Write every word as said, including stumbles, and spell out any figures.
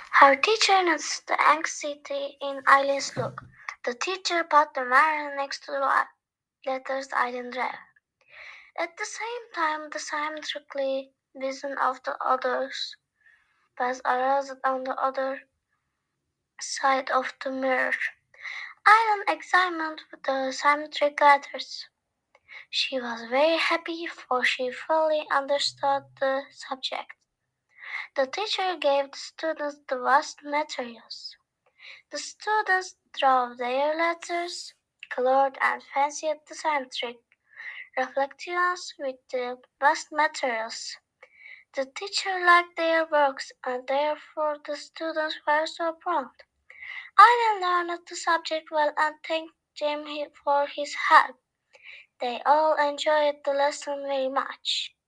Her teacher noticed the anxiety in Eileen's look. The teacher put the mirror next to the letters Eileen read. At the same time, the symmetrically vision of the others was aroused on the other side of the mirror. Eileen examined the symmetric letters. She was very happy, for she fully understood the subject. The teacher gave the students the vast materials. The students drew their letters, colored and fancied the symmetric reflections with the vast materials. The teacher liked their works, and therefore the students were so proud. I learned the subject well and thanked Jim for his help. They all enjoyed the lesson very much.